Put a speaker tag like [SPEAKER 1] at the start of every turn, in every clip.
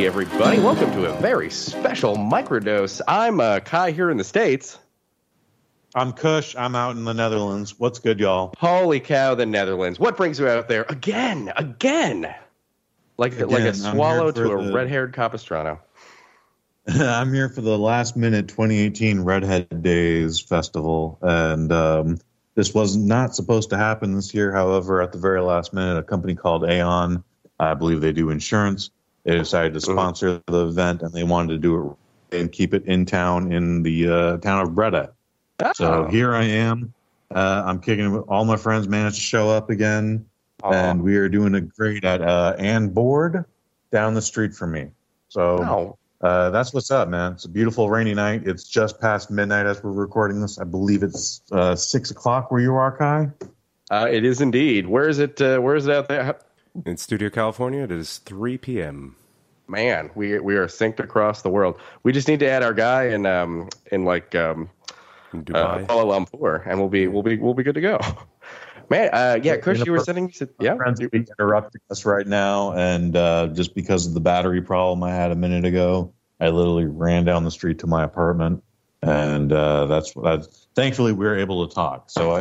[SPEAKER 1] Hey, everybody. Welcome to a very special microdose. I'm Kai here in the States.
[SPEAKER 2] I'm Kush. I'm out in the Netherlands. What's good, y'all?
[SPEAKER 1] Holy cow, the Netherlands. What brings you out there? Again. Like a swallow to a red-haired Capistrano.
[SPEAKER 2] I'm here for the last-minute 2018 Redhead Days Festival, and this was not supposed to happen this year. However, at the very last minute, a company called Aon, I believe they do insurance, they decided to sponsor the event, and they wanted to do it and keep it in town in the town of Breda. Oh. So here I am. I'm kicking it with all my friends managed to show up again, and we are doing a great at Ann Board down the street from me. So that's what's up, man. It's a beautiful rainy night. It's just past midnight as we're recording this. I believe it's 6 o'clock where you are, Kai.
[SPEAKER 1] It is indeed. Where is it out there?
[SPEAKER 3] In Studio California, it is 3 p.m.
[SPEAKER 1] Man, we are synced across the world. We just need to add our guy in Dubai, Kuala Lumpur, and we'll be good to go. Man, Kush, you were saying,
[SPEAKER 2] friends are interrupting us right now, and just because of the battery problem I had a minute ago, I literally ran down the street to my apartment, and thankfully we were able to talk. So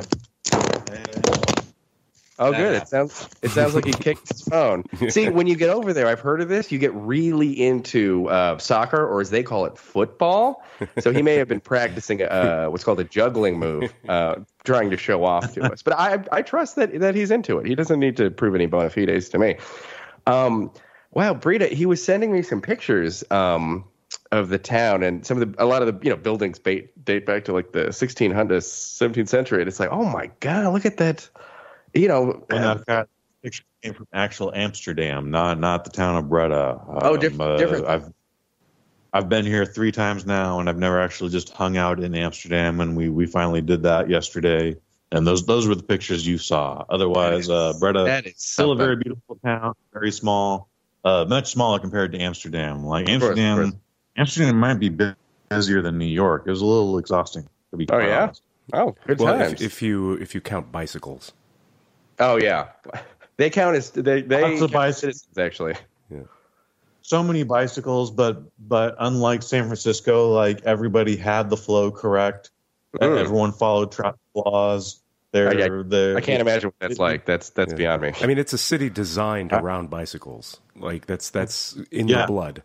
[SPEAKER 1] good. It sounds like he kicked his phone. See, when you get over there, I've heard of this. You get really into soccer, or as they call it, football. So he may have been practicing what's called a juggling move, trying to show off to us. But I trust that he's into it. He doesn't need to prove any bona fides to me. Wow, Breda, he was sending me some pictures of the town, and a lot of the buildings date back to like the 1600s, 17th century. And it's like, oh my god, look at that.
[SPEAKER 2] I've got pictures came from actual Amsterdam, not the town of Breda.
[SPEAKER 1] Different.
[SPEAKER 2] I've been here 3 times now, and I've never actually just hung out in Amsterdam, and we finally did that yesterday. And those were the pictures you saw. Otherwise, Breda is still a very beautiful town, very small, much smaller compared to Amsterdam. Like Amsterdam might be busier than New York. It was a little exhausting, to be quite honest.
[SPEAKER 1] Good times.
[SPEAKER 3] If you count bicycles.
[SPEAKER 1] Oh yeah, they count as they
[SPEAKER 2] count as
[SPEAKER 1] citizens actually.
[SPEAKER 3] Yeah.
[SPEAKER 2] So many bicycles, but unlike San Francisco, like everybody had the flow correct. Everyone followed traffic laws.
[SPEAKER 1] I can't imagine what that's like. That's beyond me.
[SPEAKER 3] I mean, it's a city designed around bicycles. Like that's in your blood.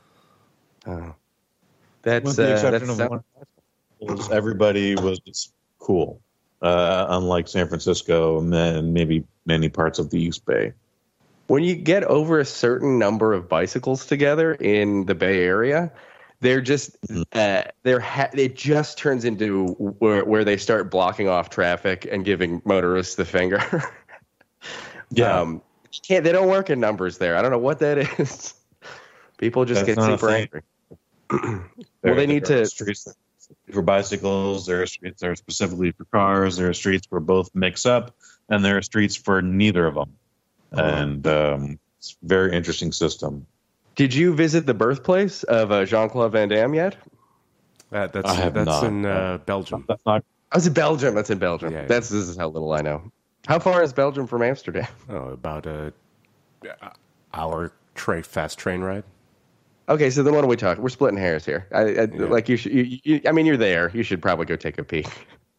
[SPEAKER 2] With the exception of one, everybody was just cool. Unlike San Francisco and maybe many parts of the East Bay.
[SPEAKER 1] When you get over a certain number of bicycles together in the Bay Area, they're just it just turns into where they start blocking off traffic and giving motorists the finger.
[SPEAKER 2] Yeah,
[SPEAKER 1] they don't work in numbers there. I don't know what that is. People just get super angry. Well, they need to.
[SPEAKER 2] Streets for bicycles, there are streets that are specifically for cars, there are streets where both mix up, and there are streets for neither of them. And it's a very interesting system.
[SPEAKER 1] Did you visit the birthplace of Jean-Claude Van Damme yet?
[SPEAKER 3] That's in Belgium.
[SPEAKER 1] That's in Belgium. That's in Belgium.
[SPEAKER 3] Yeah.
[SPEAKER 1] This is how little I know. How far is Belgium from Amsterdam?
[SPEAKER 3] About a hour fast train ride.
[SPEAKER 1] Okay, so then what are we talking? We're splitting hairs here. Like you should. You're there. You should probably go take a peek.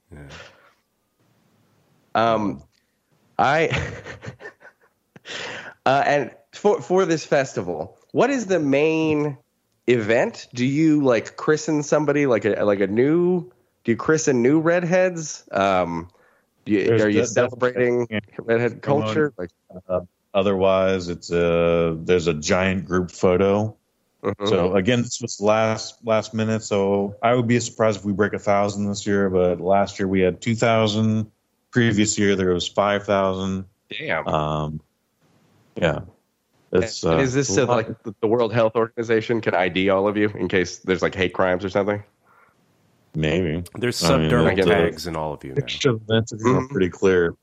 [SPEAKER 3] Yeah.
[SPEAKER 1] And for this festival, what is the main event? Do you like christen somebody like a new? Do you christen new redheads? Are you celebrating redhead culture?
[SPEAKER 2] Otherwise, there's a giant group photo. So again, this was last minute. So I would be surprised if we break 1,000 this year. But last year we had 2,000. Previous year there was 5,000.
[SPEAKER 1] Damn.
[SPEAKER 2] Yeah.
[SPEAKER 1] Is this so like the World Health Organization can ID all of you in case there's like hate crimes or something?
[SPEAKER 2] Maybe
[SPEAKER 3] there's subdermal tags in all of you.
[SPEAKER 2] That's pretty clear.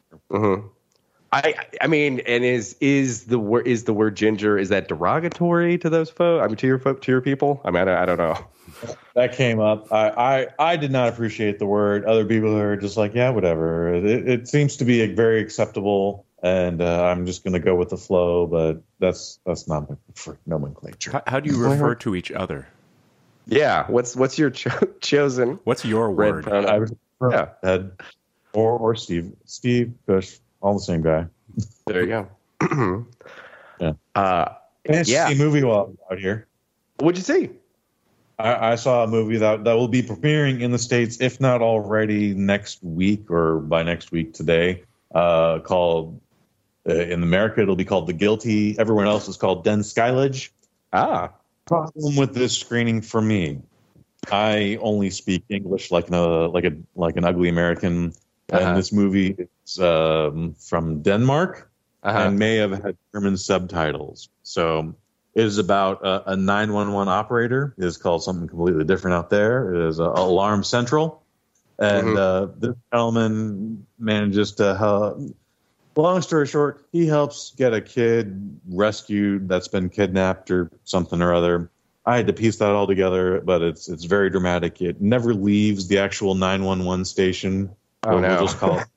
[SPEAKER 1] I mean, and is the word ginger, is that derogatory to those folks? I mean, to your people? I mean, I don't know.
[SPEAKER 2] That came up. I did not appreciate the word. Other people are just like, yeah, whatever. It seems to be a very acceptable and I'm just going to go with the flow. But that's not my preferred nomenclature.
[SPEAKER 3] How do you refer to each other?
[SPEAKER 1] Yeah, what's your chosen?
[SPEAKER 3] What's your word?
[SPEAKER 2] I would prefer Ed or Steve. Steve, Kush, all the same guy.
[SPEAKER 1] There you go.
[SPEAKER 2] Yeah. Interesting movie while I'm out here.
[SPEAKER 1] What'd you see?
[SPEAKER 2] I saw a movie that will be premiering in the States, if not already next week or by next week today, called, in America, it'll be called The Guilty. Everyone else is called Den Skylage. Problem with this screening for me, I only speak English like an ugly American, and this movie is from Denmark and may have had German subtitles. So it is about a 911 operator. It is called something completely different out there. It is Alarm Central, and this gentleman manages to. Long story short, he helps get a kid rescued that's been kidnapped or something or other. I had to piece that all together, but it's very dramatic. It never leaves the actual 911 station.
[SPEAKER 1] Oh no!
[SPEAKER 2] We'll just call it.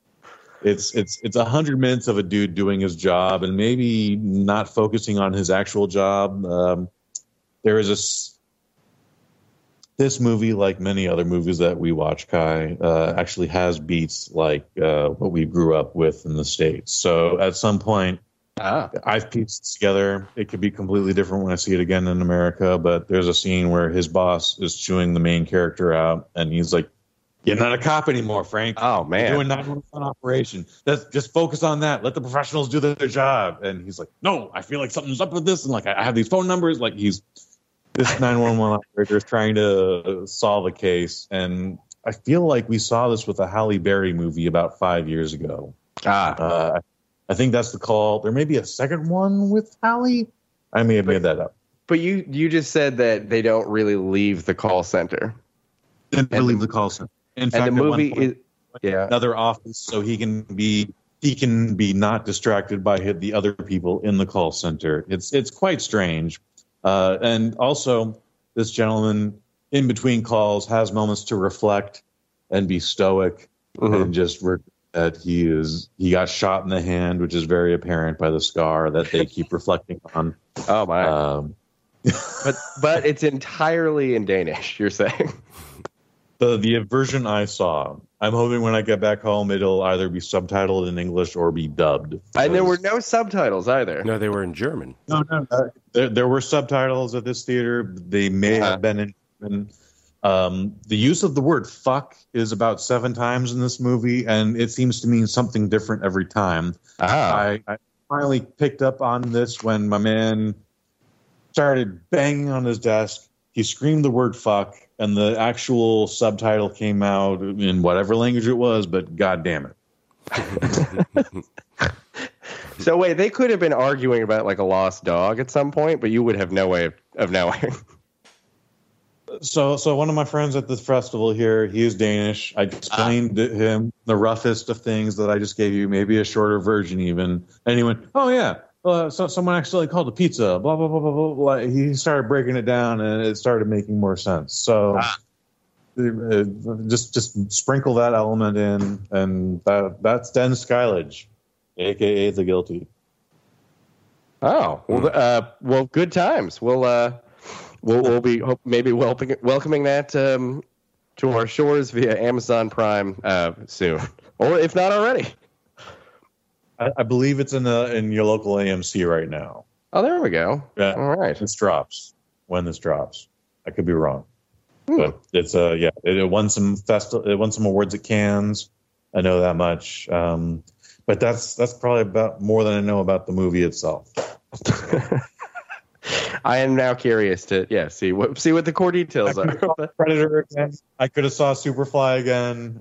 [SPEAKER 2] It's 100 minutes of a dude doing his job and maybe not focusing on his actual job. There is this movie, like many other movies that we watch, Kai, actually has beats like what we grew up with in the States. So at some point, I've pieced together. It could be completely different when I see it again in America, but there's a scene where his boss is chewing the main character out, and he's like, "You're not a cop anymore, Frank.
[SPEAKER 1] Oh, man.
[SPEAKER 2] You're doing 911 operation. Just focus on that. Let the professionals do their job." And he's like, "No, I feel like something's up with this. And like, I have these phone numbers." Like this 911 operator is trying to solve a case. And I feel like we saw this with a Halle Berry movie about 5 years ago. I think that's the call. There may be a second one with Halle. I may have made that up.
[SPEAKER 1] But you just said that they don't really leave the call center.
[SPEAKER 2] They don't leave the call center. In fact,
[SPEAKER 1] the movie is
[SPEAKER 2] another office, so he can be not distracted by the other people in the call center. It's quite strange, and also this gentleman in between calls has moments to reflect and be stoic and just that he got shot in the hand, which is very apparent by the scar that they keep reflecting on.
[SPEAKER 1] Oh my! But it's entirely in Danish. You're saying.
[SPEAKER 2] The version I saw, I'm hoping when I get back home, it'll either be subtitled in English or be dubbed.
[SPEAKER 1] And there were no subtitles either.
[SPEAKER 3] No, they were in German.
[SPEAKER 2] No. There were subtitles at this theater. They may have been in German. The use of the word fuck is about 7 times in this movie, and it seems to mean something different every time. I finally picked up on this when my man started banging on his desk. He screamed the word fuck, and the actual subtitle came out in whatever language it was, but God damn it.
[SPEAKER 1] So wait, they could have been arguing about like a lost dog at some point, but you would have no way of knowing.
[SPEAKER 2] So one of my friends at the festival here, he is Danish. I explained to him the roughest of things that I just gave you, maybe a shorter version even. And he went, "Oh yeah, so someone actually called a pizza, blah, blah, blah, blah, blah, blah." He started breaking it down, and it started making more sense. So just sprinkle that element in, and that's Den Skylage, a.k.a. The Guilty.
[SPEAKER 1] Oh, well, good times. We'll be maybe welcoming that to our shores via Amazon Prime soon, or if not already.
[SPEAKER 2] I believe it's in your local AMC right now.
[SPEAKER 1] Oh, there we go.
[SPEAKER 2] Yeah.
[SPEAKER 1] All right.
[SPEAKER 2] This drops when this drops. I could be wrong, but it's it won some it won some awards at Cannes. I know that much. But that's probably about more than I know about the movie itself.
[SPEAKER 1] I am now curious to see what the core details are.
[SPEAKER 2] Predator again. I could have saw Superfly again.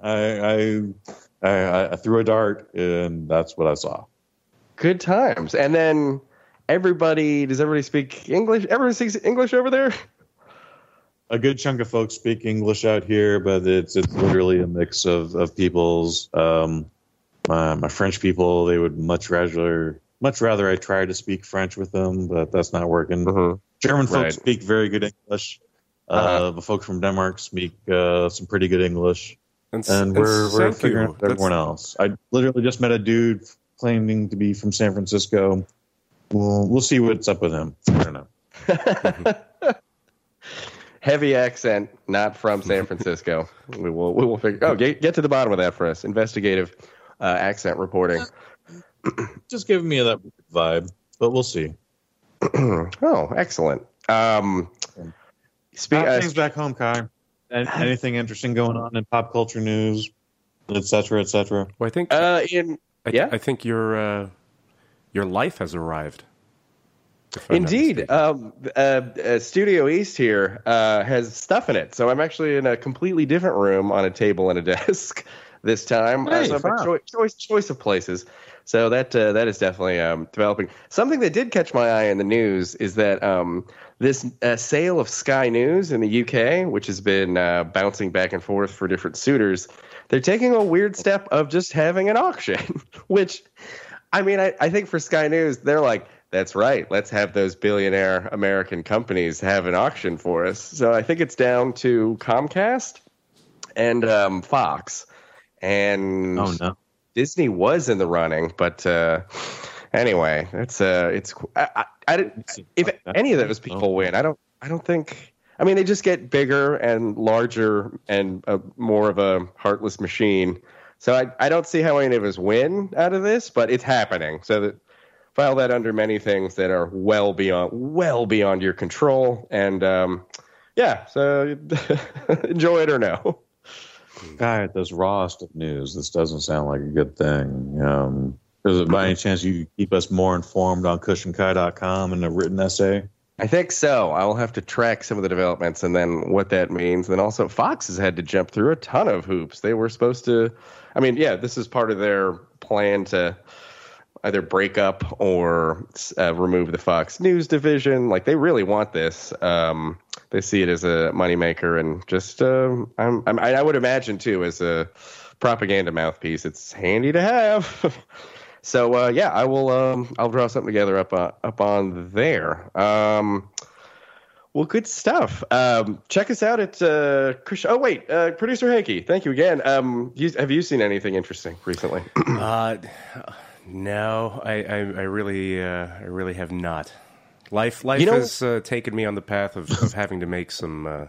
[SPEAKER 2] I threw a dart, and that's what I saw.
[SPEAKER 1] Good times. And then does everybody speak English? Everyone speaks English over there?
[SPEAKER 2] A good chunk of folks speak English out here, but it's literally a mix of peoples. My French people, they would much rather I try to speak French with them, but that's not working.
[SPEAKER 1] Mm-hmm.
[SPEAKER 2] German folks speak very good English. The folks from Denmark speak some pretty good English. And we're figuring out everyone else. I literally just met a dude claiming to be from San Francisco. We'll see what's up with him. I don't know.
[SPEAKER 1] Heavy accent, not from San Francisco. We will figure. Oh, get to the bottom of that for us. Investigative accent reporting.
[SPEAKER 2] Just giving me that vibe, but we'll see.
[SPEAKER 1] Oh, excellent.
[SPEAKER 2] Things back home, Kai. Anything interesting going on in pop culture news, et cetera, et cetera?
[SPEAKER 3] Well, I think I think your life has arrived.
[SPEAKER 1] Indeed. Studio East here has stuff in it. So I'm actually in a completely different room on a table and a desk this time.
[SPEAKER 2] Hey,
[SPEAKER 1] so choice of places. So that is definitely developing. Something that did catch my eye in the news is that this sale of Sky News in the UK, which has been bouncing back and forth for different suitors, they're taking a weird step of just having an auction, which, I mean, I think for Sky News, they're like, that's right, let's have those billionaire American companies have an auction for us. So I think it's down to Comcast and Fox. And
[SPEAKER 2] oh, no.
[SPEAKER 1] Disney was in the running, but anyway, if any of those people win, I don't think. I mean, they just get bigger and larger and more of a heartless machine. So I don't see how any of us win out of this, but it's happening. So that file that under many things that are well beyond your control, and so enjoy it or no.
[SPEAKER 2] Guy, at this rawest of news, this doesn't sound like a good thing. Is it by any chance you keep us more informed on cushionkai.com in a written essay?
[SPEAKER 1] I think so. I will have to track some of the developments and then what that means. And then also Fox has had to jump through a ton of hoops. They were supposed to, this is part of their plan to either break up or remove the Fox News division. Like, they really want this. They see it as a moneymaker, and just I would imagine too, as a propaganda mouthpiece, it's handy to have. So I will. I'll draw something together up on there. Well, good stuff. Check us out at Producer Hanky, thank you again. Have you seen anything interesting recently?
[SPEAKER 3] No, I really have not. Life has taken me on the path of having to make some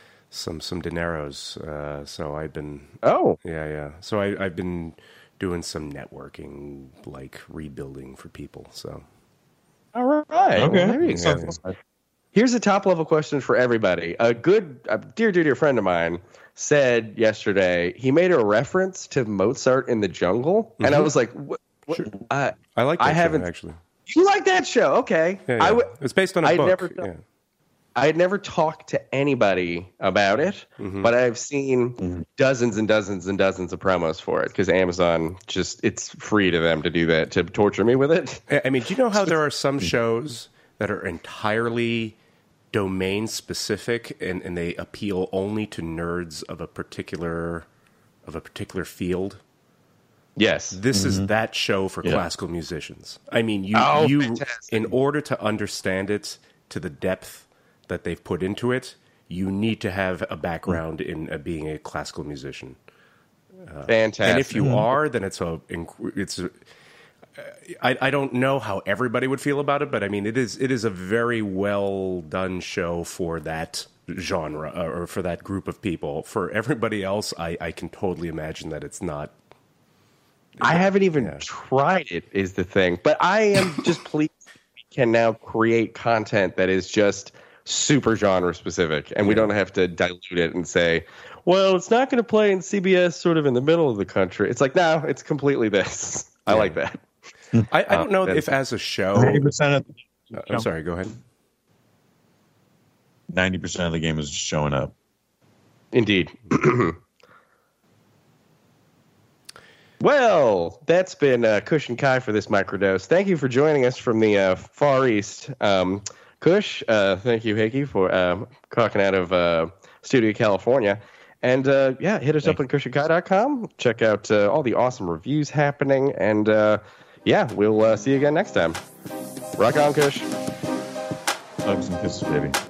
[SPEAKER 3] dineros. So I've been So I've been doing some networking, like rebuilding for people. So
[SPEAKER 1] all right,
[SPEAKER 2] okay.
[SPEAKER 1] Well, there you go. Here's a top level question for everybody. A dear friend of mine said yesterday he made a reference to Mozart in the Jungle, and I was like, what?
[SPEAKER 3] Sure. I like that show, actually.
[SPEAKER 1] You like that show? Okay.
[SPEAKER 3] Yeah. It's based on a book.
[SPEAKER 1] I had never talked to anybody about it, but I've seen dozens and dozens and dozens of promos for it because Amazon it's free to them to do that, to torture me with it.
[SPEAKER 3] I mean, do you know how there are some shows that are entirely domain specific and they appeal only to nerds of a particular field?
[SPEAKER 1] Yes.
[SPEAKER 3] This is that show for classical musicians. I mean, you
[SPEAKER 1] fantastic.
[SPEAKER 3] In order to understand it to the depth that they've put into it, you need to have a background in being a classical musician.
[SPEAKER 1] Fantastic.
[SPEAKER 3] And if you are, then I don't know how everybody would feel about it, but I mean, it is a very well done show for that genre or for that group of people. For everybody else, I can totally imagine that it's not.
[SPEAKER 1] I haven't even tried it, is the thing. But I am just pleased we can now create content that is just super genre specific, and we don't have to dilute it and say, well, it's not going to play in CBS sort of in the middle of the country. It's like, no, it's completely this. I like that.
[SPEAKER 3] I don't know if as a show...
[SPEAKER 2] 90% of
[SPEAKER 3] I'm sorry, go ahead.
[SPEAKER 2] 90% of the game is just showing up.
[SPEAKER 1] Indeed. Well, that's been Kush and Kai for this microdose. Thank you for joining us from the Far East. Kush, thank you, Hickey, for talking out of Studio California. And hit us up on cushionkai.com. Check out all the awesome reviews happening. And we'll see you again next time. Rock on, Kush.
[SPEAKER 2] Hugs and kisses, baby.